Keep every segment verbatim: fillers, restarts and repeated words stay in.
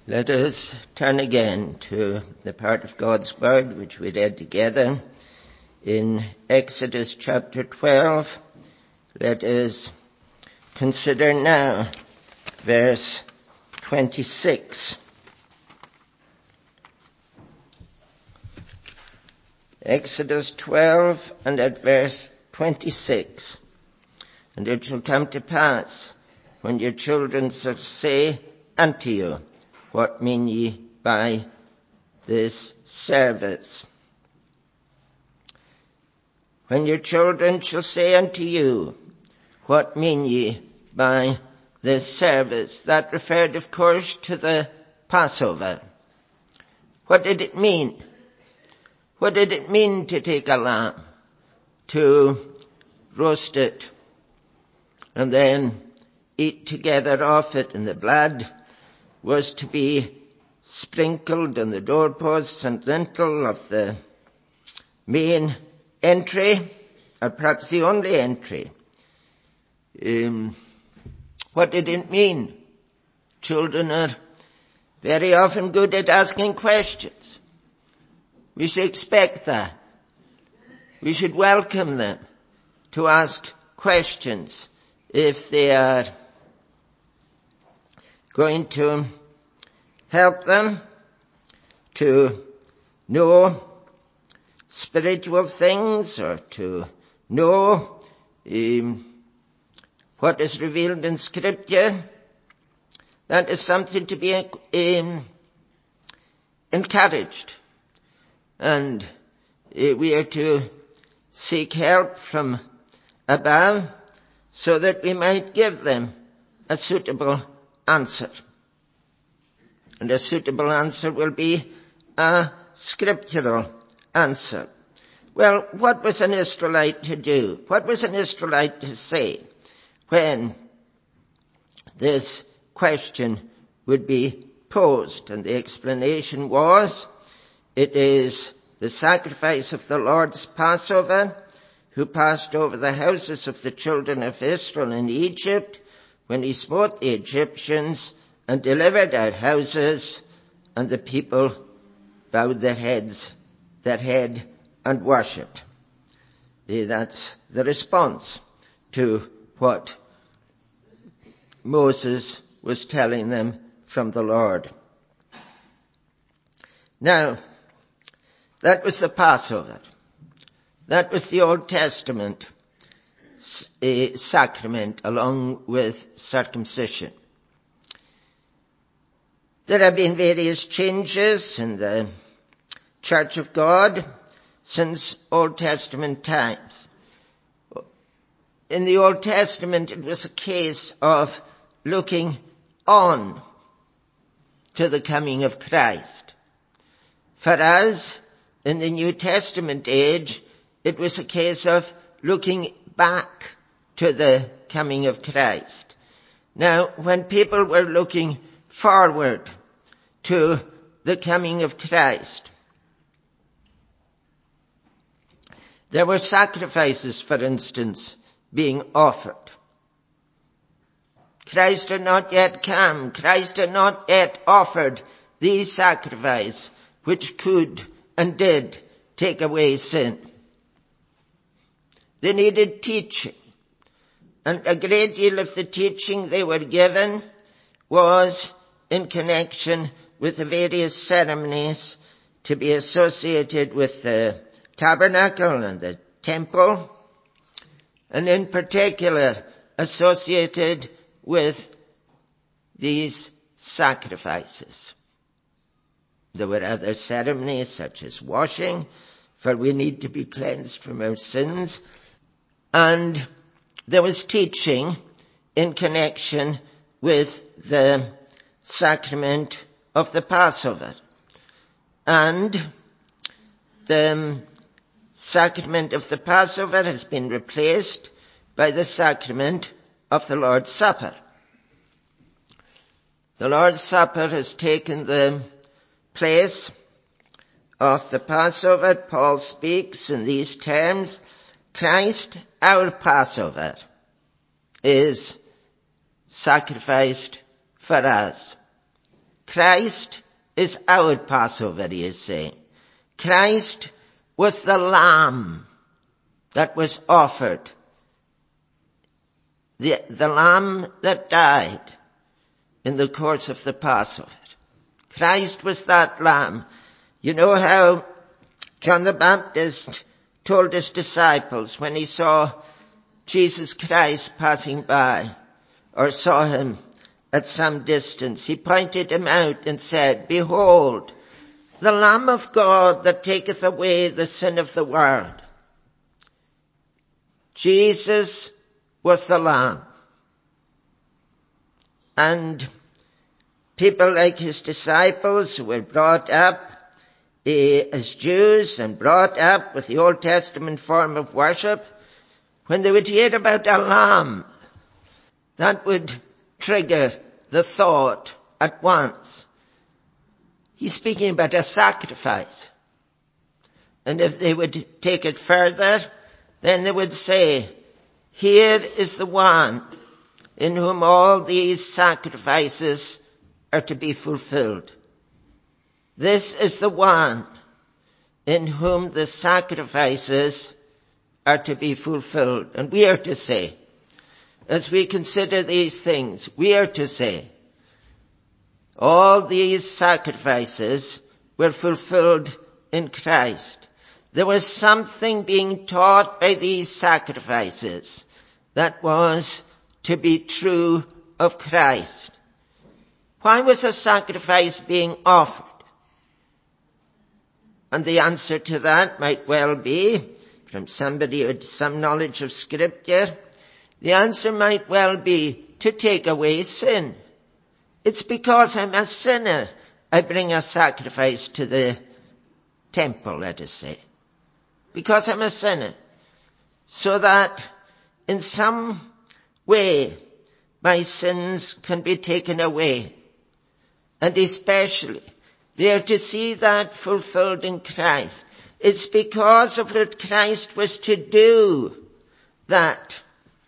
Let us turn again to the part of God's Word which we read together in Exodus chapter twelve. Let us consider now verse twenty-six. Exodus twelve and at verse twenty-six. And it shall come to pass, when your children shall say unto you, what mean ye by this service? When your children shall say unto you, what mean ye by this service? That referred, of course, to the Passover. What did it mean? What did it mean to take a lamb, to roast it, and then eat together off it, and the blood was to be sprinkled on the doorposts and lintel of the main entry, or perhaps the only entry. Um, what did it mean? Children are very often good at asking questions. We should expect that. We should welcome them to ask questions if they are going to help them to know spiritual things or to know um, what is revealed in Scripture. That is something to be um, encouraged. And uh, we are to seek help from above so that we might give them a suitable answer. And a suitable answer will be a scriptural answer. Well, what was an Israelite to do? What was an Israelite to say when this question would be posed? And the explanation was, it is the sacrifice of the Lord's Passover, who passed over the houses of the children of Israel in Egypt, when he smote the Egyptians and delivered our houses, and the people bowed their heads, their head and worshipped. That's the response to what Moses was telling them from the Lord. Now, that was the Passover. That was the Old Testament a sacrament along with circumcision. There have been various changes in the Church of God since Old Testament times. In the Old Testament, it was a case of looking on to the coming of Christ. For us, in the New Testament age, it was a case of looking back to the coming of Christ. Now, when people were looking forward to the coming of Christ, there were sacrifices, for instance, being offered. Christ had not yet come. Christ had not yet offered the sacrifice which could and did take away sin. They needed teaching. And a great deal of the teaching they were given was in connection with the various ceremonies to be associated with the tabernacle and the temple, and in particular associated with these sacrifices. There were other ceremonies such as washing, for we need to be cleansed from our sins. And there was teaching in connection with the sacrament of the Passover. And the sacrament of the Passover has been replaced by the sacrament of the Lord's Supper. The Lord's Supper has taken the place of the Passover. Paul speaks in these terms: Christ, our Passover, is sacrificed for us. Christ is our Passover, he is saying. Christ was the lamb that was offered. The, the lamb that died in the course of the Passover. Christ was that lamb. You know how John the Baptist told his disciples when he saw Jesus Christ passing by, or saw him at some distance, he pointed him out and said, "Behold, the Lamb of God that taketh away the sin of the world." Jesus was the Lamb. And people like his disciples who were brought up eh, as Jews and brought up with the Old Testament form of worship, when they would hear about a lamb, that would trigger the thought at once. He's speaking about a sacrifice. And if they would take it further, then they would say, here is the one in whom all these sacrifices are to be fulfilled. This is the one in whom the sacrifices are to be fulfilled. And we are to say, as we consider these things, we are to say, all these sacrifices were fulfilled in Christ. There was something being taught by these sacrifices that was to be true of Christ. Why was a sacrifice being offered? And the answer to that might well be, from somebody with some knowledge of Scripture, the answer might well be to take away sin. It's because I'm a sinner I bring a sacrifice to the temple, let us say. Because I'm a sinner. So that in some way my sins can be taken away. And especially, they are to see that fulfilled in Christ. It's because of what Christ was to do that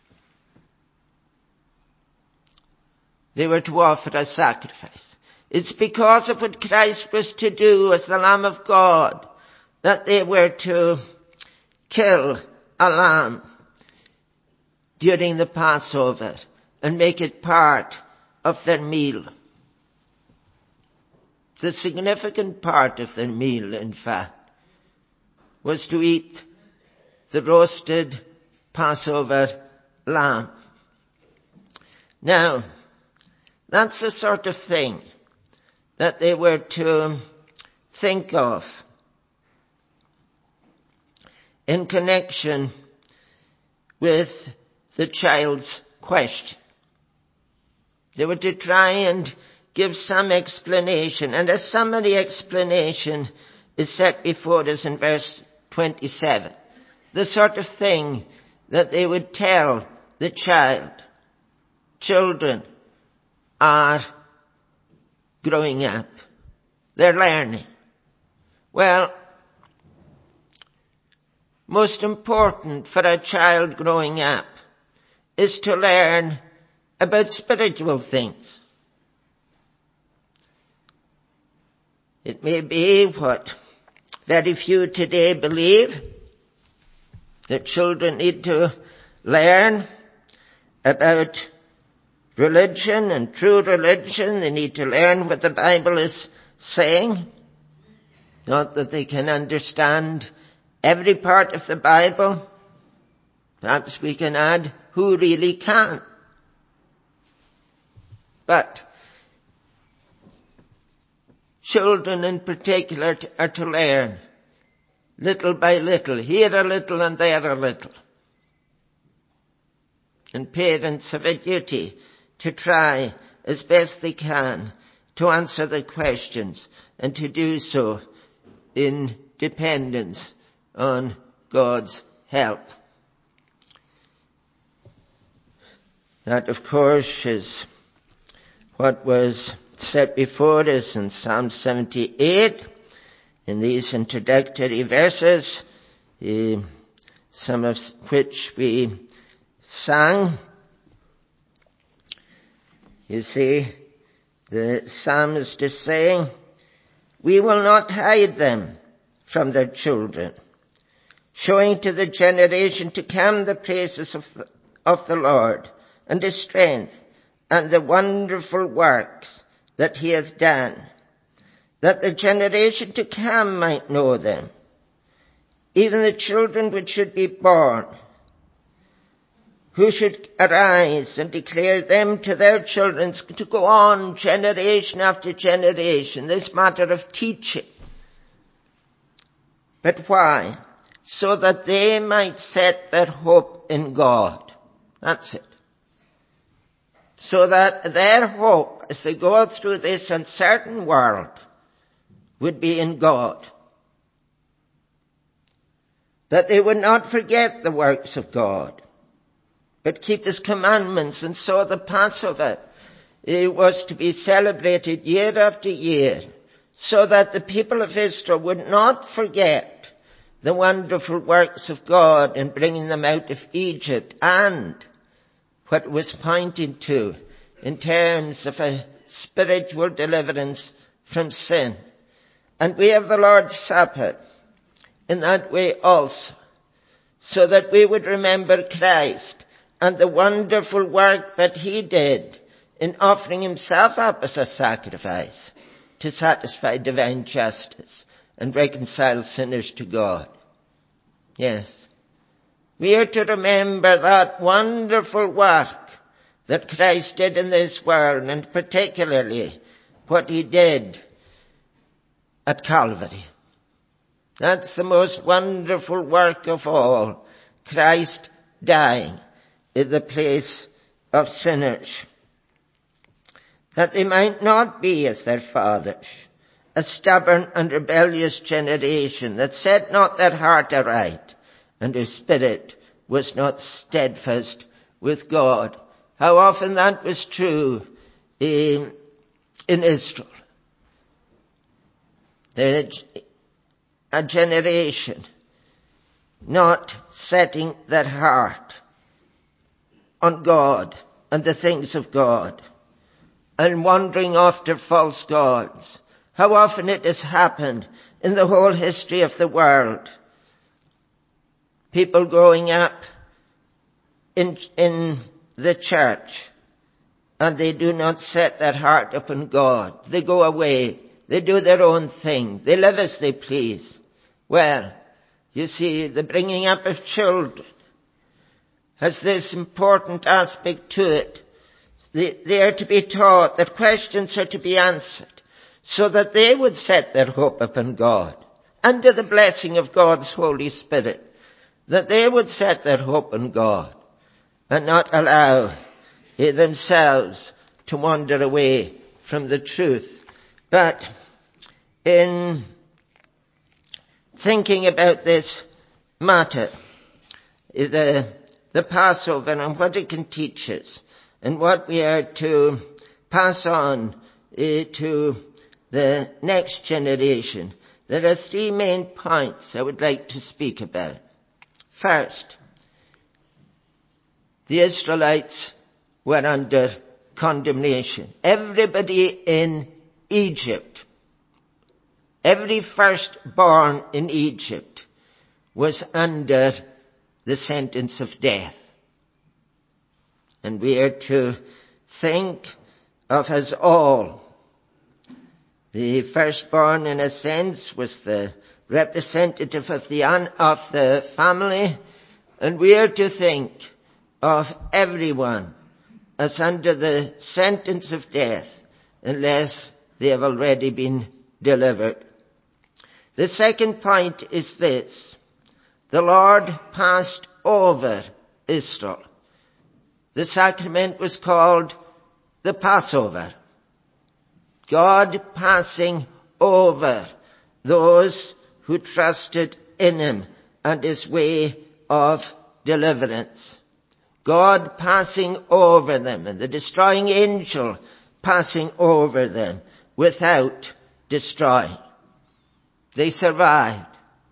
they were to offer a sacrifice. It's because of what Christ was to do as the Lamb of God that they were to kill a lamb during the Passover and make it part of their meal. The significant part of their meal, in fact, was to eat the roasted Passover lamb. Now, that's the sort of thing that they were to think of in connection with the child's question. They were to try and give some explanation, and a summary explanation is set before us in verse twenty-seven. The sort of thing that they would tell the child. Children are growing up. They're learning. Well, most important for a child growing up is to learn about spiritual things. It may be what very few today believe, that children need to learn about religion and true religion. They need to learn what the Bible is saying. Not that they can understand every part of the Bible. Perhaps we can add, who really can? But children in particular are to learn little by little, here a little and there a little. And parents have a duty to try as best they can to answer the questions and to do so in dependence on God's help. That, of course, is what was set before us in Psalm seventy-eight, in these introductory verses, uh, some of which we sang. You see, The psalmist is saying, we will not hide them from their children, showing to the generation to come the praises of the, of the Lord and his strength and the wonderful works that he hath done, that the generation to come might know them, even the children which should be born, who should arise and declare them to their children, to go on generation after generation, this matter of teaching. But why? So that they might set their hope in God. That's it. So that their hope, as they go through this uncertain world, would be in God. That they would not forget the works of God, but keep his commandments. And so the Passover, it was to be celebrated year after year, so that the people of Israel would not forget the wonderful works of God in bringing them out of Egypt, and what it was pointing to in terms of a spiritual deliverance from sin. And we have the Lord's Supper in that way also, so that we would remember Christ and the wonderful work that he did in offering himself up as a sacrifice to satisfy divine justice and reconcile sinners to God. Yes. We are to remember that wonderful work that Christ did in this world, and particularly what he did at Calvary. That's the most wonderful work of all. Christ dying in the place of sinners, that they might not be as their fathers, a stubborn and rebellious generation that set not their heart aright, and whose spirit was not steadfast with God. How often that was true in, in Israel. There, a generation not setting their heart on God and the things of God, and wandering after false gods. How often it has happened in the whole history of the world. People growing up in, in the church, and they do not set their heart upon God. They go away. They do their own thing. They live as they please. Well, you see, the bringing up of children has this important aspect to it. They, they are to be taught that questions are to be answered, so that they would set their hope upon God, under the blessing of God's Holy Spirit, that they would set their hope on God, and not allow themselves to wander away from the truth. But in thinking about this matter, the, the Passover and what it can teach us, and what we are to pass on uh, to the next generation, there are three main points I would like to speak about. First, the Israelites were under condemnation. Everybody in Egypt, every firstborn in Egypt was under the sentence of death. And we are to think of us all. The firstborn, in a sense, was the representative of the, of the family, and we are to think of everyone as under the sentence of death unless they have already been delivered. The second point is this: the Lord passed over Israel. The sacrament was called the Passover. God passing over those who trusted in him and his way of deliverance. God passing over them, and the destroying angel passing over them without destroying. They survived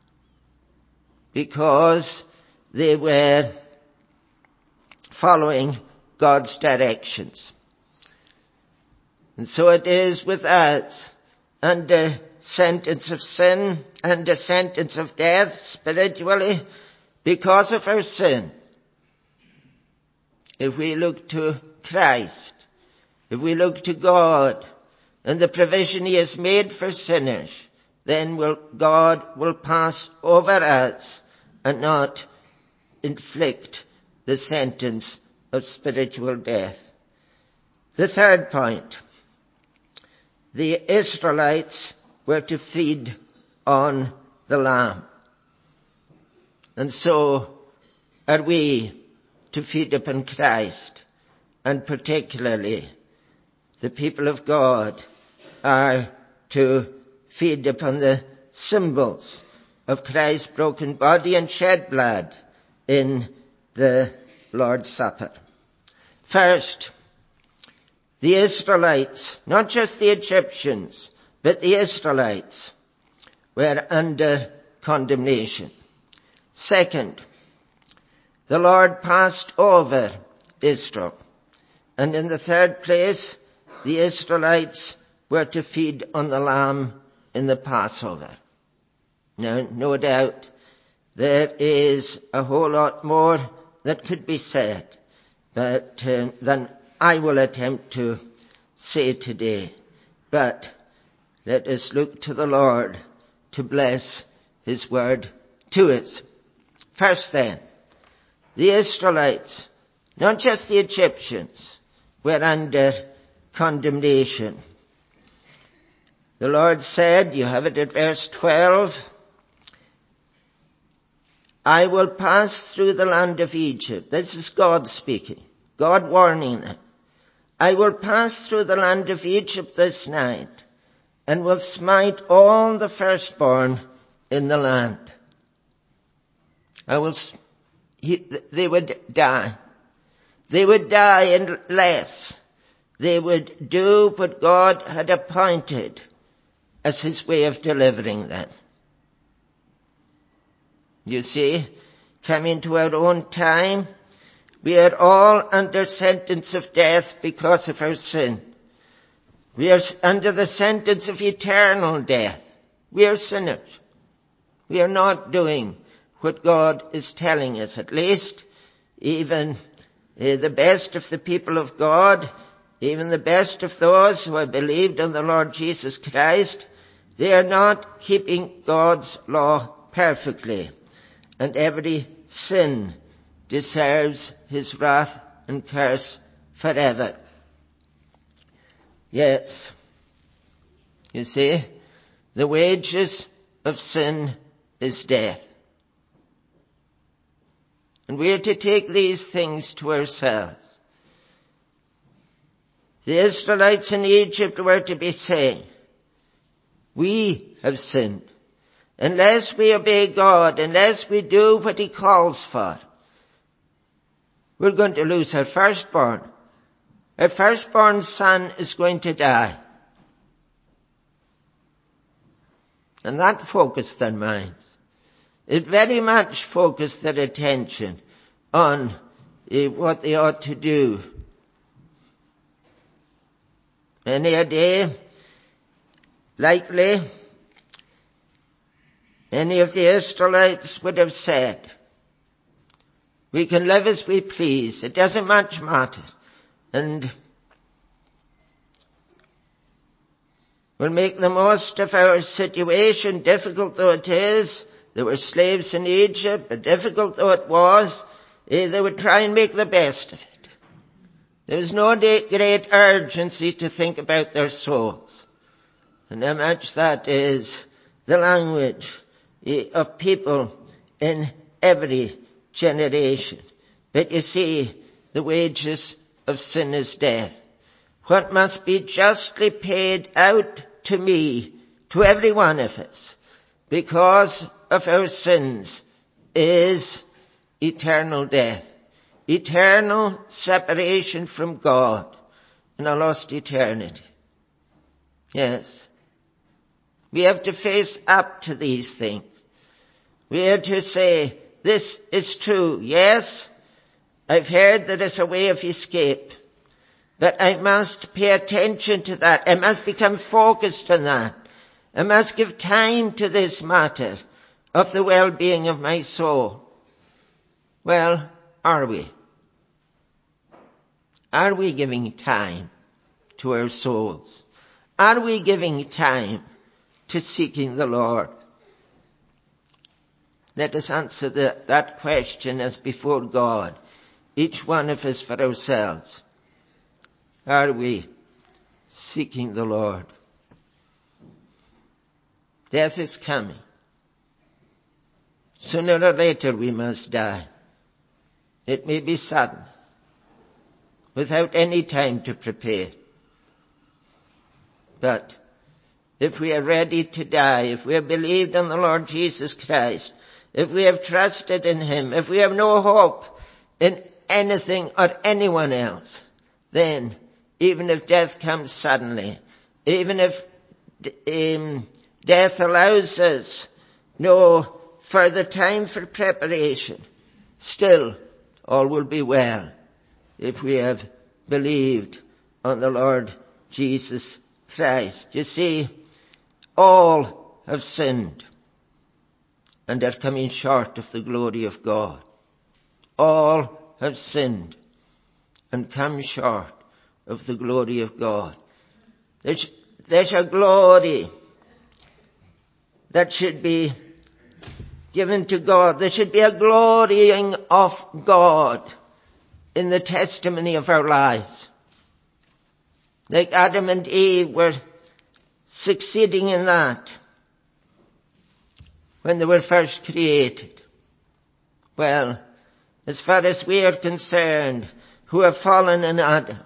because they were following God's directions. And so it is with us, under sentence of sin, under sentence of death spiritually, because of our sin. If we look to Christ, if we look to God and the provision he has made for sinners, then will, God will pass over us and not inflict the sentence of spiritual death. The third point, the Israelites were to feed on the Lamb. And so are we to feed upon Christ, and particularly the people of God are to feed upon the symbols of Christ's broken body and shed blood in the Lord's Supper. First, the Israelites, not just the Egyptians, but the Israelites were under condemnation. Second, the Lord passed over Israel. And in the third place, the Israelites were to feed on the lamb in the Passover. Now, no doubt, there is a whole lot more that could be said, but uh, than I will attempt to say today. But let us look to the Lord to bless his word to us. First then, the Israelites, not just the Egyptians, were under condemnation. The Lord said, you have it at verse twelve, I will pass through the land of Egypt. This is God speaking, God warning them. I will pass through the land of Egypt this night, and will smite all the firstborn in the land. I will, he, they would die. They would die unless they would do what God had appointed as his way of delivering them. You see, coming to our own time, we are all under sentence of death because of our sin. We are under the sentence of eternal death. We are sinners. We are not doing what God is telling us. At least, even uh, the best of the people of God, even the best of those who have believed on the Lord Jesus Christ, they are not keeping God's law perfectly. And every sin deserves his wrath and curse forever. Yes. You see, the wages of sin is death. And we are to take these things to ourselves. The Israelites in Egypt were to be saying, we have sinned. Unless we obey God, unless we do what he calls for, we're going to lose our firstborn. Our firstborn son is going to die. And that focused their minds. It very much focused their attention on uh, what they ought to do. Many a day, likely, any of the Israelites would have said, we can live as we please. It doesn't much matter. And we'll make the most of our situation, difficult though it is. There were slaves in Egypt, but difficult though it was, they would try and make the best of it. There was no great urgency to think about their souls. And how much that is the language of people in every generation. But you see, the wages of sin is death. What must be justly paid out to me, to every one of us, because of our sins, is eternal death. Eternal separation from God in a lost eternity. Yes. We have to face up to these things. We have to say, this is true. Yes, I've heard there is a way of escape. But I must pay attention to that. I must become focused on that. I must give time to this matter of the well-being of my soul. Well, are we? Are we giving time to our souls? Are we giving time to seeking the Lord? Let us answer the, that question as before God, each one of us for ourselves. Are we seeking the Lord? Death is coming. Sooner or later we must die. It may be sudden, without any time to prepare. But if we are ready to die, if we have believed on the Lord Jesus Christ, if we have trusted in Him, if we have no hope in anything or anyone else, then even if death comes suddenly, even if um, death allows us no further time for preparation, still all will be well if we have believed on the Lord Jesus Christ. You see, all have sinned and are coming short of the glory of God. All have sinned and come short of the glory of God. There's, there's a glory that should be given to God. There should be a glorying of God in the testimony of our lives. Like Adam and Eve were succeeding in that when they were first created. Well, as far as we are concerned, who have fallen in Adam,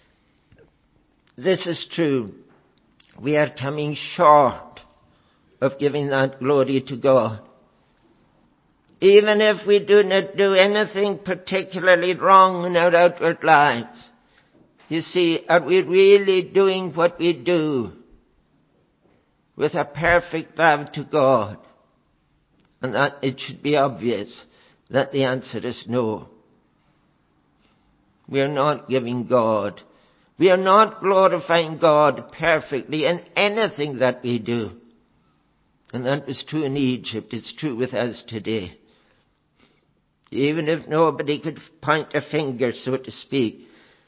this is true. We are coming short of giving that glory to God. Even if we do not do anything particularly wrong in our outward lives, you see, are we really doing what we do with a perfect love to God? And that it should be obvious that the answer is no. We are not giving God, we are not glorifying God perfectly in anything that we do. And that was true in Egypt. It's true with us today. Even if nobody could point a finger, so to speak,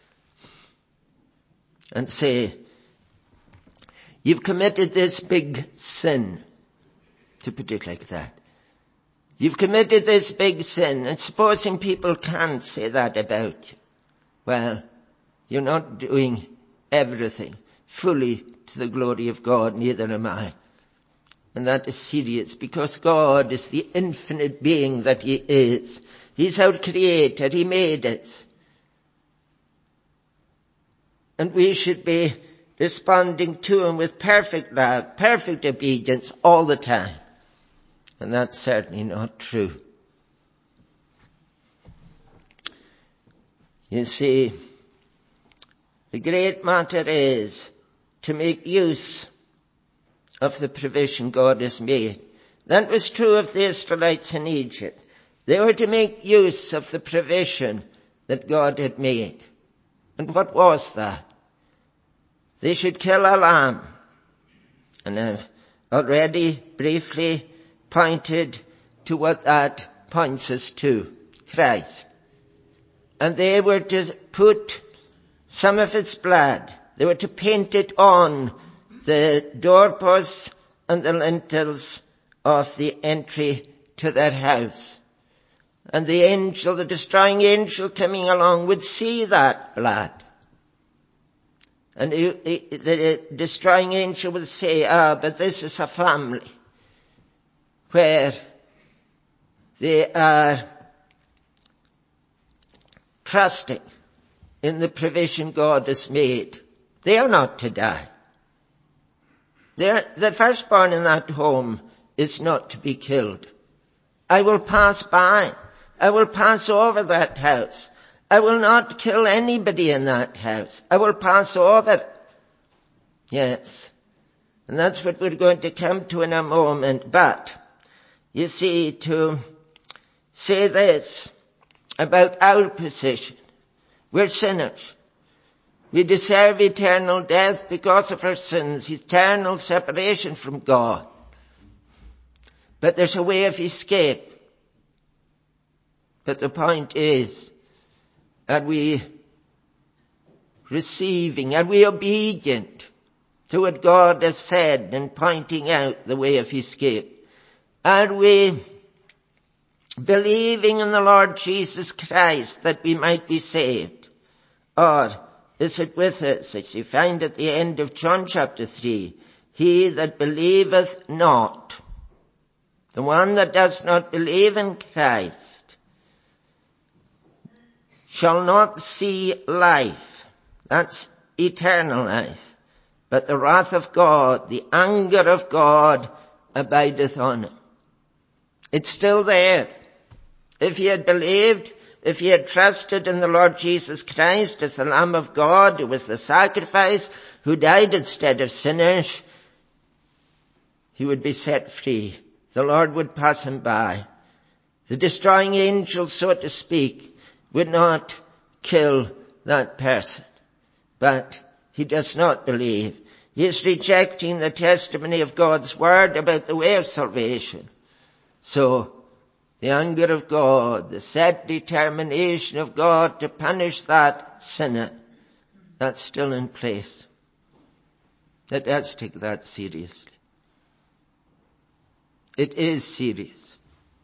and say, you've committed this big sin, to put it like that. You've committed this big sin, and supposing people can't say that about you, well, you're not doing everything fully to the glory of God, neither am I. And that is serious, because God is the infinite being that He is. He's our creator. He made us. And we should be responding to Him with perfect love, perfect obedience all the time. And that's certainly not true. You see, the great matter is to make use of the provision God has made. That was true of the Israelites in Egypt. They were to make use of the provision that God had made. And what was that? They should kill a lamb. And I've already briefly pointed to what that points us to, Christ. And they were to put some of its blood, they were to paint it on the doorposts and the lintels of the entry to their house. And the angel, the destroying angel coming along, would see that blood. And he, he, the destroying angel would say, ah, but this is a family where they are trusting in the provision God has made. They are not to die. They're, the firstborn in that home is not to be killed. I will pass by. I will pass over that house. I will not kill anybody in that house. I will pass over. Yes. And that's what we're going to come to in a moment. But, you see, to say this about our position, we're sinners. We deserve eternal death because of our sins, eternal separation from God. But there's a way of escape. But the point is, are we receiving, are we obedient to what God has said and pointing out the way of escape? Are we believing in the Lord Jesus Christ that we might be saved? Or is it with us, as you find at the end of John chapter three, he that believeth not, the one that does not believe in Christ, shall not see life. That's eternal life. But the wrath of God, the anger of God abideth on him. It's still there. If he had believed, if he had trusted in the Lord Jesus Christ as the Lamb of God, who was the sacrifice, who died instead of sinners, he would be set free. The Lord would pass him by. The destroying angel, so to speak, would not kill that person. But he does not believe. He is rejecting the testimony of God's word about the way of salvation. So, the anger of God, the set determination of God to punish that sinner, that's still in place. Let us take that seriously. It is serious.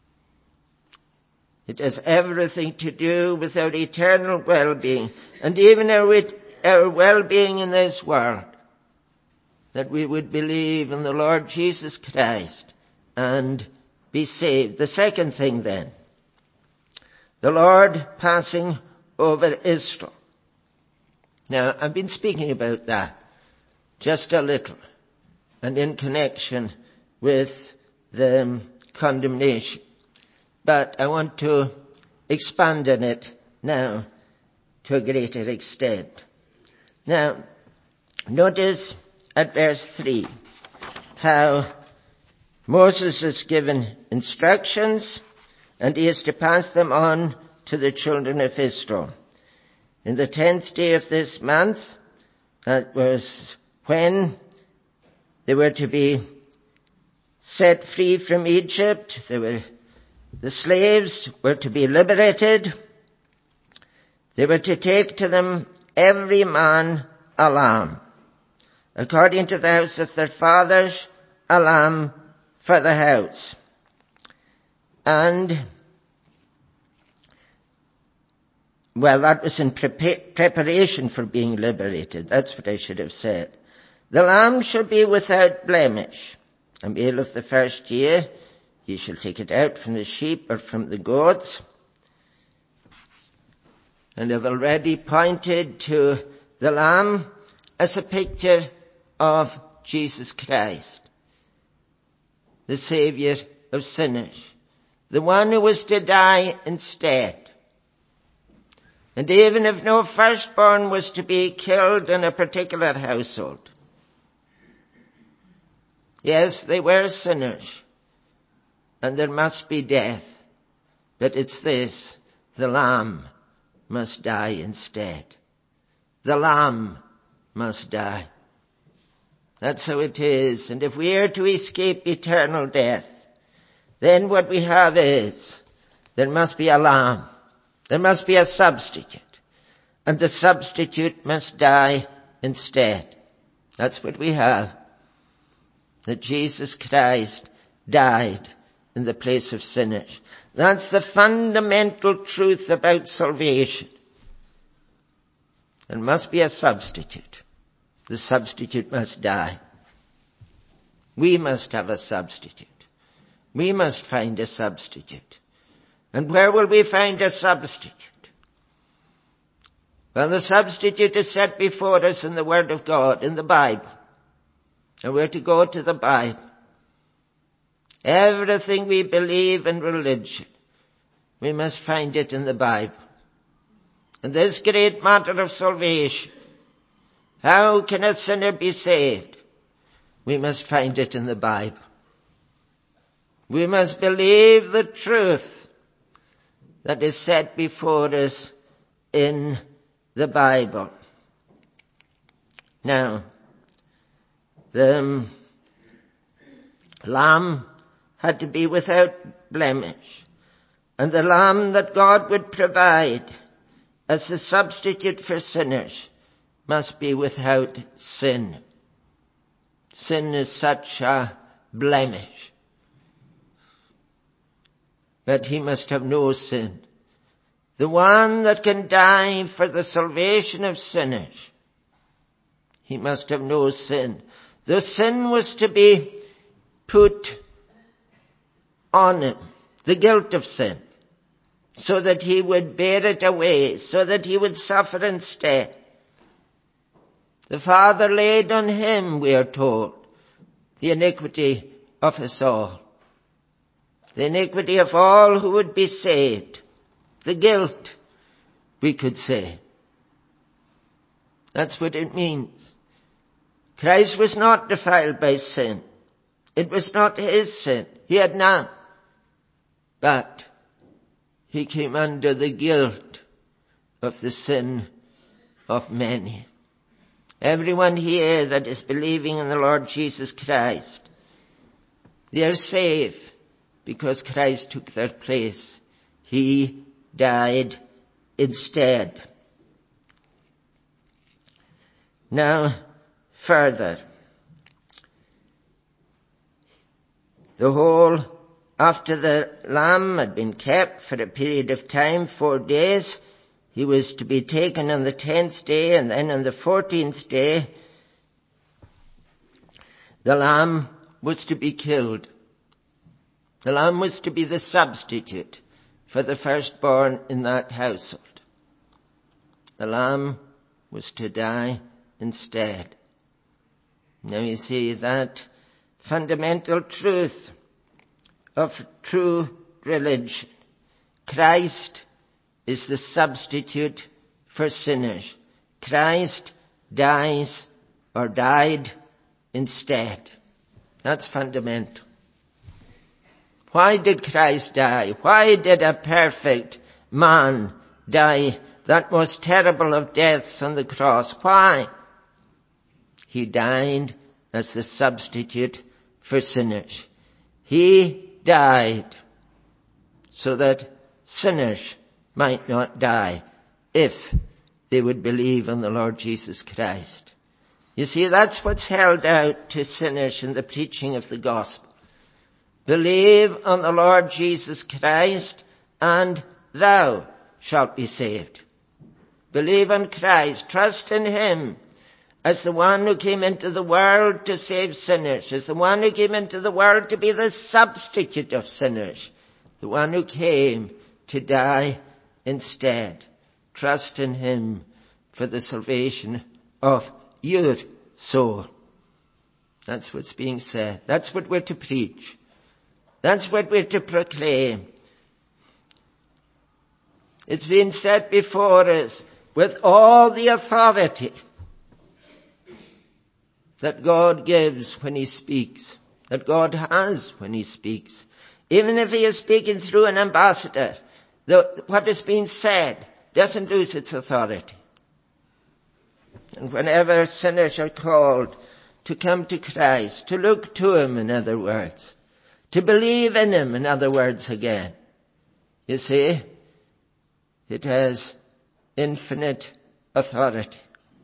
It has everything to do with our eternal well-being, and even our, our well-being in this world, that we would believe in the Lord Jesus Christ and be saved. The second thing then, the Lord passing over Israel. Now, I've been speaking about that just a little, and in connection with the condemnation. But I want to expand on it now to a greater extent. Now, notice at verse three how Moses is given instructions and he is to pass them on to the children of Israel. In the tenth day of this month, that was when they were to be set free from Egypt, they were, the slaves were to be liberated. They were to take to them every man a lamb, according to the house of their fathers, a lamb for the house. And, well, that was in pre- preparation for being liberated. That's what I should have said. The lamb shall be without blemish. A male of the first year, ye shall take it out from the sheep or from the goats. And I've already pointed to the lamb as a picture of Jesus Christ, the Saviour of sinners, the one who was to die instead. And even if no firstborn was to be killed in a particular household, yes, they were sinners, and there must be death, but it's this, the lamb must die instead. The lamb must die. That's how it is. And if we are to escape eternal death, then what we have is, there must be a lamb. There must be a substitute. And the substitute must die instead. That's what we have. That Jesus Christ died in the place of sinners. That's the fundamental truth about salvation. There must be a substitute. The substitute must die. We must have a substitute. We must find a substitute. And where will we find a substitute? Well, the substitute is set before us in the Word of God, in the Bible. And we're to go to the Bible. Everything we believe in religion, we must find it in the Bible. And this great matter of salvation, how can a sinner be saved? We must find it in the Bible. We must believe the truth that is set before us in the Bible. Now, the lamb had to be without blemish. And the lamb that God would provide as the substitute for sinners must be without sin. Sin is such a blemish. But he must have no sin. The one that can die for the salvation of sinners, he must have no sin. The sin was to be put on him, the guilt of sin, so that he would bear it away, so that he would suffer instead. The Father laid on him, we are told, the iniquity of us all. The iniquity of all who would be saved. The guilt, we could say. That's what it means. Christ was not defiled by sin. It was not his sin. He had none. But he came under the guilt of the sin of many. Everyone here that is believing in the Lord Jesus Christ, they are saved because Christ took their place. He died instead. Now, further, the whole, after the lamb had been kept for a period of time, four days, he was to be taken on the tenth day, and then on the fourteenth day, the lamb was to be killed. The lamb was to be the substitute for the firstborn in that household. The lamb was to die instead. Now you see that fundamental truth of true religion. Christ is the substitute for sinners. Christ dies or died instead. That's fundamental. Why did Christ die? Why did a perfect man die that most terrible of deaths on the cross? Why? He died as the substitute for sinners. He died so that sinners might not die if they would believe on the Lord Jesus Christ. You see, that's what's held out to sinners in the preaching of the gospel. Believe on the Lord Jesus Christ and thou shalt be saved. Believe on Christ. Trust in him as the one who came into the world to save sinners, as the one who came into the world to be the substitute of sinners, the one who came to die instead. Trust in him for the salvation of your soul. That's what's being said. That's what we're to preach. That's what we're to proclaim. It's been said before us with all the authority that God gives when he speaks, that God has when he speaks. Even if he is speaking through an ambassador, the, what is being said doesn't lose its authority. And whenever sinners are called to come to Christ, to look to him, in other words, to believe in him, in other words again, you see, it has infinite authority.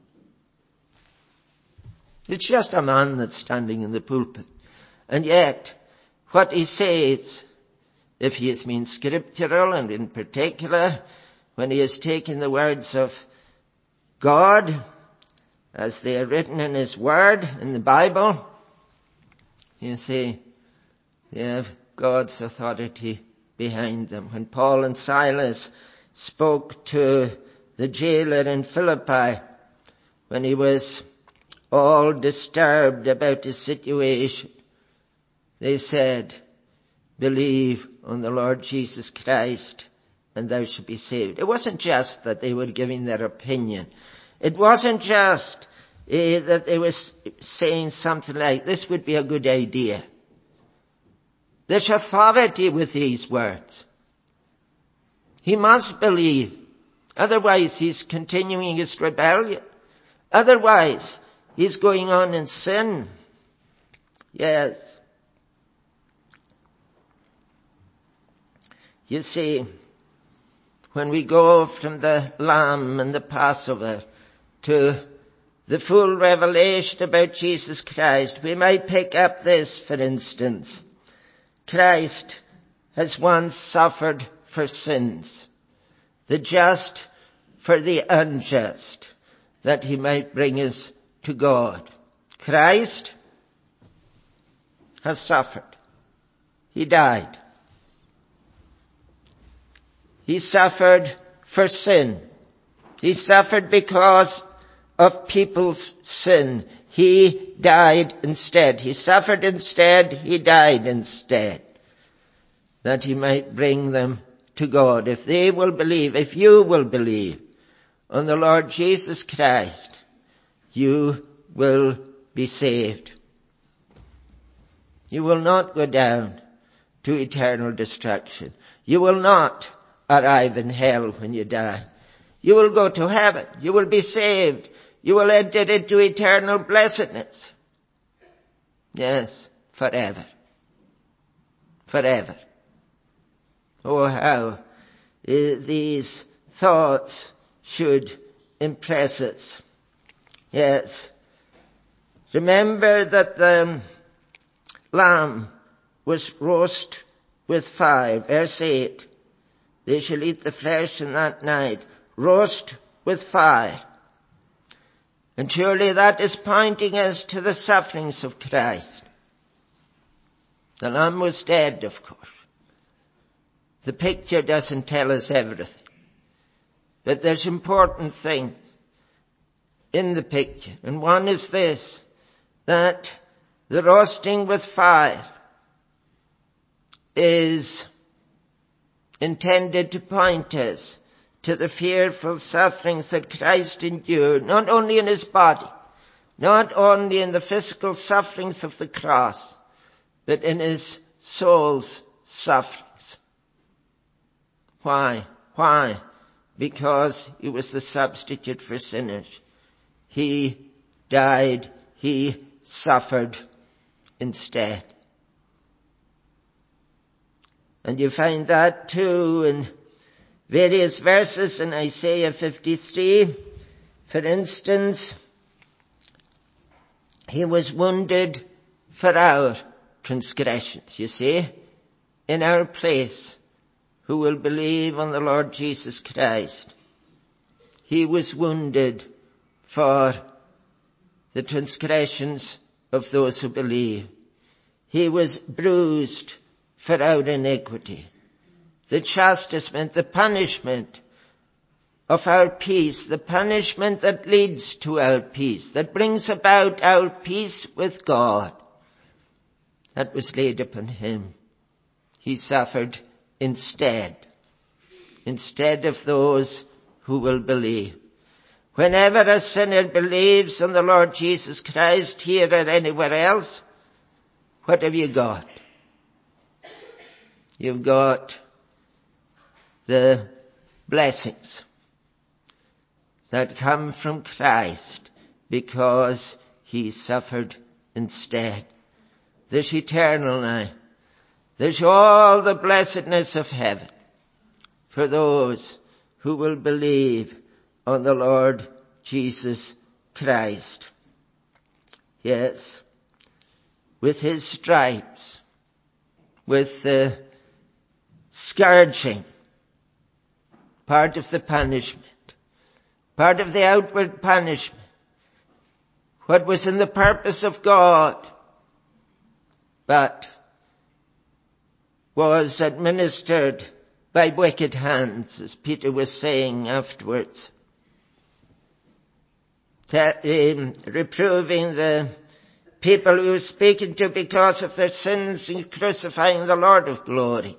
It's just a man that's standing in the pulpit. And yet, what he says, if he has been scriptural, and in particular, when he has taken the words of God, as they are written in his word, in the Bible, you see, they have God's authority behind them. When Paul and Silas spoke to the jailer in Philippi, when he was all disturbed about his situation, they said, believe on the Lord Jesus Christ and thou shalt be saved. It wasn't just that they were giving their opinion. It wasn't just uh, that they were saying something like, this would be a good idea. There's authority with these words. He must believe. Otherwise, he's continuing his rebellion. Otherwise, he's going on in sin. Yes. You see, when we go from the Lamb and the Passover to the full revelation about Jesus Christ, we might pick up this, for instance. Christ has once suffered for sins, the just for the unjust, that he might bring us to God. Christ has suffered. He died. He suffered for sin. He suffered because of people's sin. He died instead. He suffered instead. He died instead, that he might bring them to God. If they will believe, if you will believe on the Lord Jesus Christ, you will be saved. You will not go down to eternal destruction. You will not arrive in hell when you die. You will go to heaven. You will be saved. You will enter into eternal blessedness. Yes, forever. Forever. Oh, how uh, these thoughts should impress us. Yes. Remember that the lamb was roast with fire. Verse eight. They shall eat the flesh in that night. Roast with fire. And surely that is pointing us to the sufferings of Christ. The lamb was dead, of course. The picture doesn't tell us everything. But there's important things in the picture. And one is this, that the roasting with fire is intended to point us to the fearful sufferings that Christ endured, not only in his body, not only in the physical sufferings of the cross, but in his soul's sufferings. Why? Why? Because he was the substitute for sinners. He died, he suffered instead. And you find that too in various verses in Isaiah fifty-three. For instance, he was wounded for our transgressions, you see, in our place. Who will believe on the Lord Jesus Christ? He was wounded for the transgressions of those who believe. He was bruised for our iniquity. The chastisement, the punishment of our peace, the punishment that leads to our peace, that brings about our peace with God, that was laid upon him. He suffered instead, instead of those who will believe. Whenever a sinner believes on the Lord Jesus Christ here or anywhere else, what have you got? You've got the blessings that come from Christ because he suffered instead. There's eternal life. There's all the blessedness of heaven for those who will believe on the Lord Jesus Christ. Yes, with his stripes, with the scourging, part of the punishment, part of the outward punishment, what was in the purpose of God, but was administered by wicked hands, as Peter was saying afterwards, that, um, reproving the people who were speaking to because of their sins and crucifying the Lord of glory.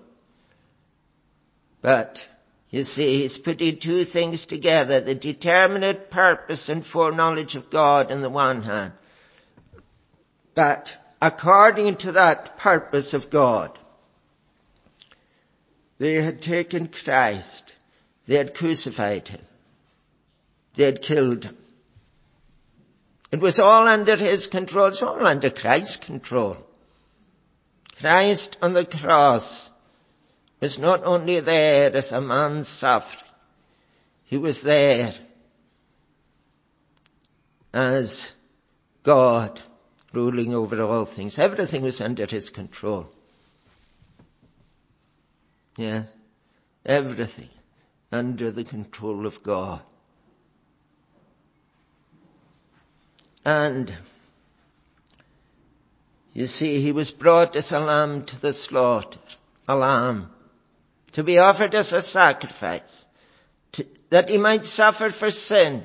But, you see, he's putting two things together, the determinate purpose and foreknowledge of God on the one hand. But, according to that purpose of God, they had taken Christ. They had crucified him. They had killed him. It was all under his control. It's all under Christ's control. Christ on the cross was not only there as a man suffering. He was there as God ruling over all things. Everything was under his control. Yeah, everything under the control of God. And you see, he was brought as a lamb to the slaughter, a lamb, to be offered as a sacrifice, to, that he might suffer for sin,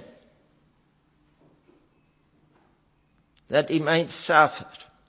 that he might suffer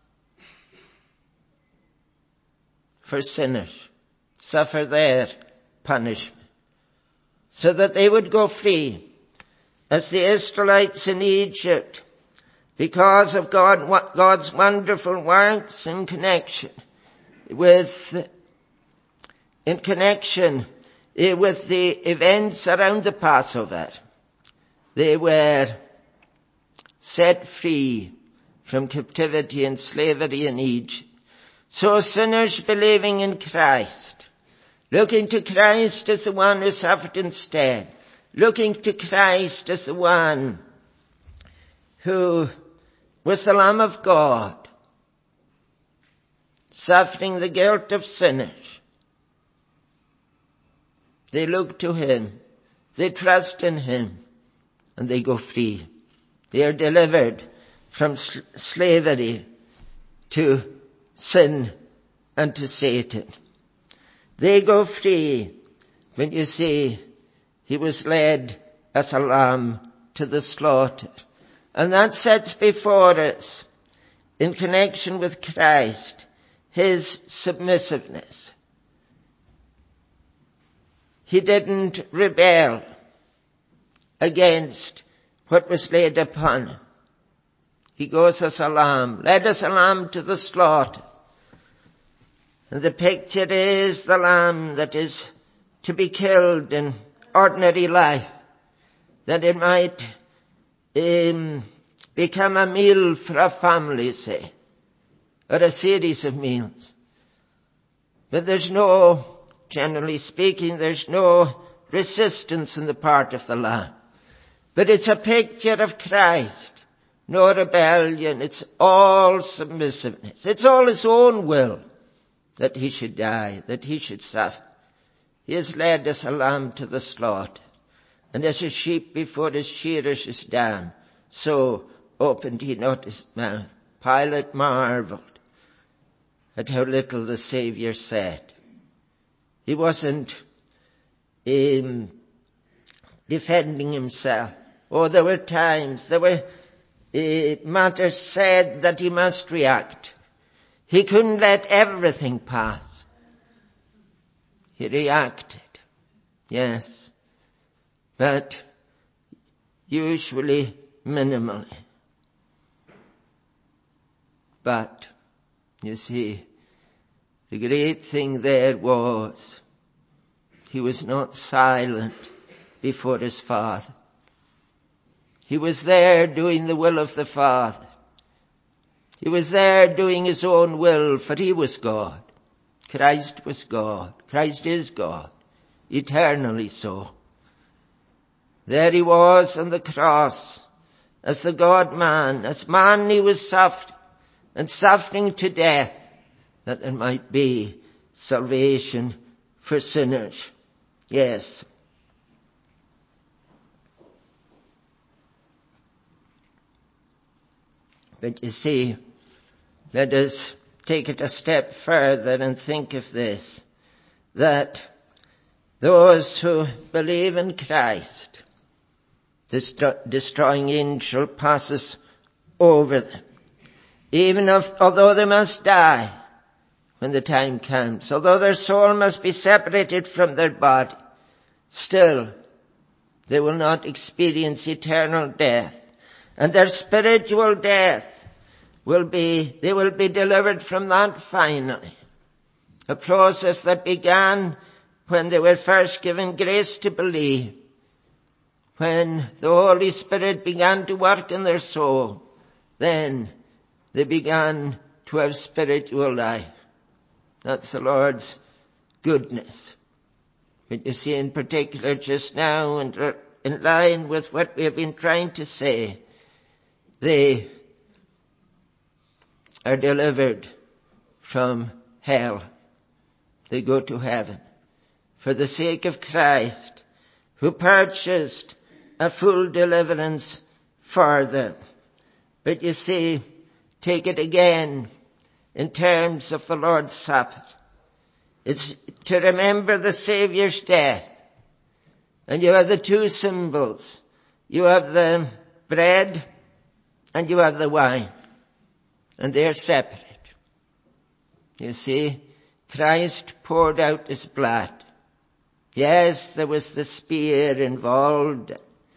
for sinners, suffer their punishment, so that they would go free, as the Israelites in Egypt, because of God, God's wonderful works in connection with, in connection with the events around the Passover. They were set free from captivity and slavery in Egypt. So sinners believing in Christ, looking to Christ as the one who suffered instead, looking to Christ as the one who was the Lamb of God, suffering the guilt of sinners. They look to him, they trust in him, and they go free. They are delivered from sl- slavery to sin and to Satan. They go free when you see he was led as a lamb to the slaughter. And that sets before us, in connection with Christ, his submissiveness. He didn't rebel against what was laid upon him. He goes as a lamb, led as a lamb to the slaughter. And the picture is the lamb that is to be killed in ordinary life, that it might um, become a meal for a family, say, or a series of meals. But there's no, generally speaking, there's no resistance on the part of the lamb. But it's a picture of Christ. No rebellion. It's all submissiveness. It's all his own will that he should die, that he should suffer. He is led as a lamb to the slaughter. And as a sheep before his shearers is dumb, so opened he not his mouth. Pilate marveled at how little the Saviour said. He wasn't um, defending himself. Oh, there were times, there were uh, matters said that he must react. He couldn't let everything pass. He reacted, yes, but usually minimally. But, you see, the great thing there was, he was not silent before his Father. He was there doing the will of the Father. He was there doing his own will, for he was God. Christ was God. Christ is God, eternally so. There he was on the cross, as the God-man. As man he was suffering, and suffering to death, that there might be salvation for sinners. Yes. But you see, let us take it a step further and think of this, that those who believe in Christ, the destroying angel passes over them. Even if, although they must die when the time comes, although their soul must be separated from their body, still they will not experience eternal death. And their spiritual death will be, they will be delivered from that finally. A process that began when they were first given grace to believe, when the Holy Spirit began to work in their soul, then they began to have spiritual life. That's the Lord's goodness. But you see, in particular just now, and in line with what we have been trying to say, they are delivered from hell. They go to heaven for the sake of Christ, who purchased a full deliverance for them. But you see, take it again in terms of the Lord's Supper. It's to remember the Saviour's death. And you have the two symbols. You have the bread and you have the wine. And they're separate. You see, Christ poured out his blood. Yes, there was the spear involved.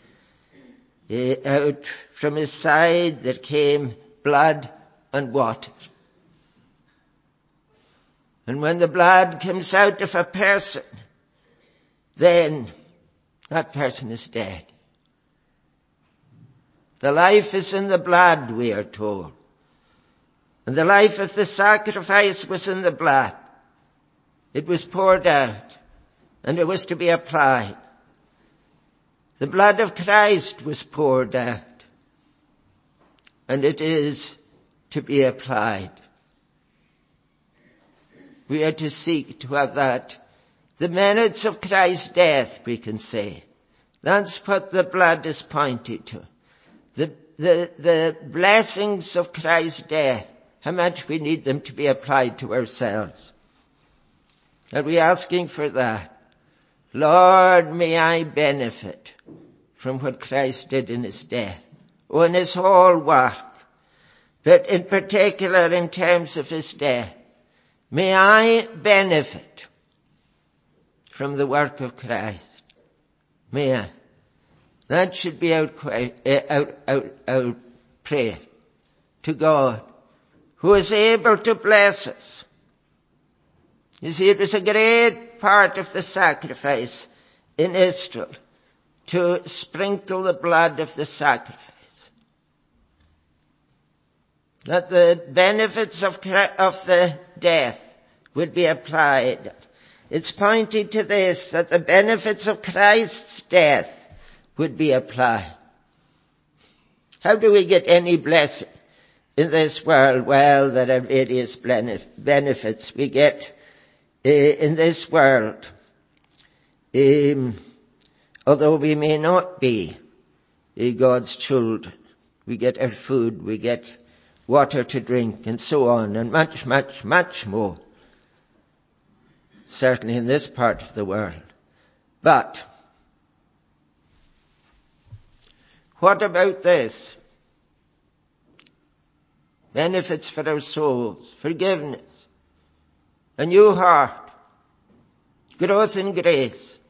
Out from his side there came blood and water. And when the blood comes out of a person, then that person is dead. The life is in the blood, we are told. And the life of the sacrifice was in the blood. It was poured out, and it was to be applied. The blood of Christ was poured out, and it is to be applied. We are to seek to have that. The merits of Christ's death, we can say. That's what the blood is pointing to. The, the, the blessings of Christ's death, how much we need them to be applied to ourselves. Are we asking for that? Lord, may I benefit from what Christ did in his death, or in his whole work, but in particular in terms of his death. May I benefit from the work of Christ. May I. That should be our, our, our, our prayer to God, who is able to bless us. You see, it was a great part of the sacrifice in Israel to sprinkle the blood of the sacrifice, that the benefits of, of the death would be applied. It's pointing to this, that the benefits of Christ's death would be applied. How do we get any blessing in this world? Well, there are various benefits we get uh, in this world. Um, although we may not be uh, God's children, we get our food, we get water to drink, and so on, and much, much, much more. Certainly in this part of the world. But what about this? Benefits for our souls, forgiveness, a new heart, growth in grace,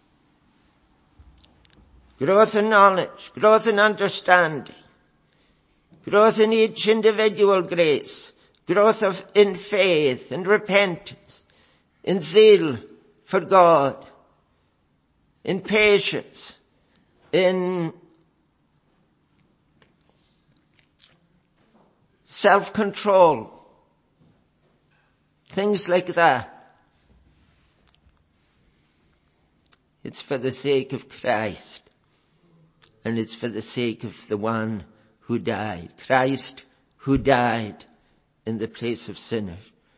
growth in knowledge, growth in understanding, growth in each individual grace, growth of, in faith and repentance, in zeal for God, in patience, in self-control, things like that. It's for the sake of Christ, and it's for the sake of the one who died. Christ who died in the place of sinners.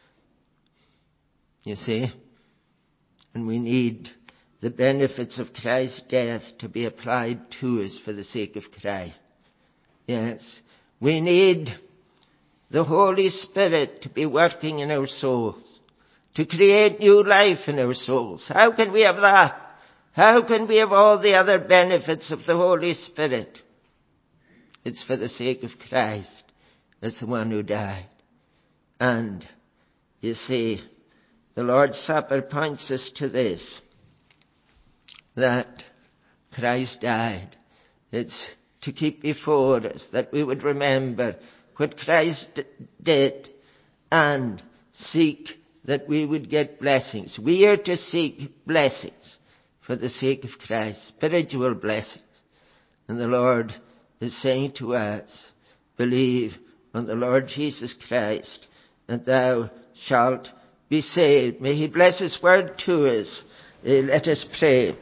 You see? And we need the benefits of Christ's death to be applied to us for the sake of Christ. Yes. We need the Holy Spirit to be working in our souls, to create new life in our souls. How can we have that? How can we have all the other benefits of the Holy Spirit? It's for the sake of Christ as the one who died. And, you see, the Lord's Supper points us to this, that Christ died. It's to keep before us that we would remember what Christ did and seek that we would get blessings. We are to seek blessings for the sake of Christ, spiritual blessings. And the Lord is saying to us, believe on the Lord Jesus Christ, and thou shalt be saved. May he bless his word to us. Uh, let us pray.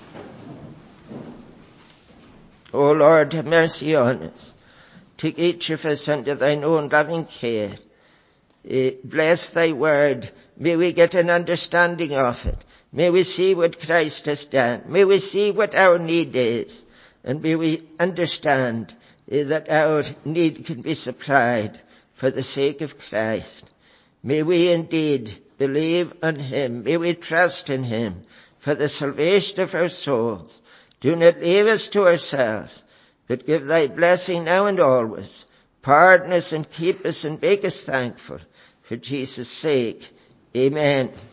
O Lord, have mercy on us. Take each of us under thine own loving care. Uh, bless thy word. May we get an understanding of it. May we see what Christ has done. May we see what our need is. And may we understand uh, that our need can be supplied for the sake of Christ. May we indeed believe on him. May we trust in him for the salvation of our souls. Do not leave us to ourselves, but give thy blessing now and always. Pardon us and keep us and make us thankful. For Jesus' sake. Amen.